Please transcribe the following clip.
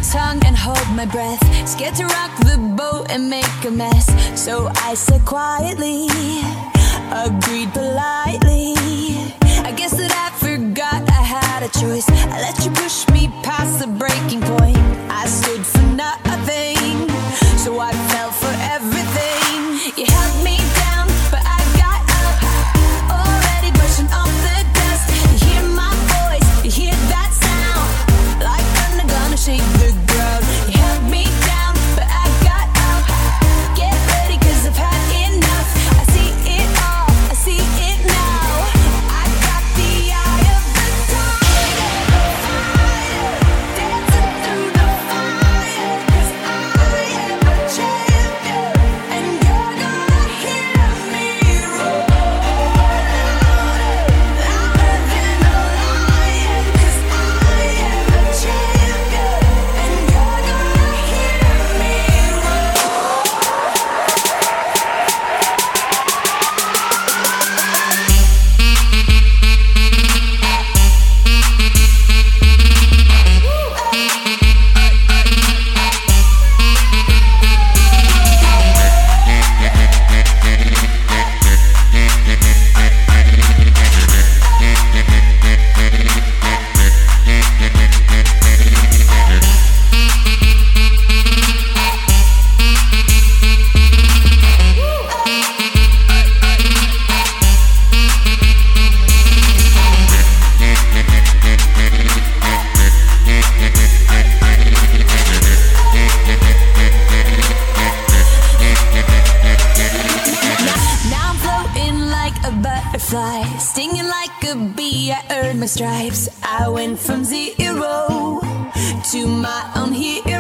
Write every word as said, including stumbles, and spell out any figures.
tongue and hold my breath. Scared to rock the boat and make a mess. So I said quietly, agreed politely. I guess that I forgot I had a choice. I let you push me past the breaking point. I stood for nothing, so I fell for everything. You held me down, but I got up, already brushing off the dust. You hear my voice, you hear that sound, like thunder gonna shake the ground. You held me down, but I got up. Get ready, cause I've had enough. I see it all, I see it now. I got the eye of the tiger, dancing through the fire. Cause I am a champion, and you're gonna hear me roar louder, louder than a lion. Cause I am a champion, and you're gonna hear me roar. Now I'm floating like a butterfly, stinging like a bee. I earned my stripes. I went from zero to my own hero.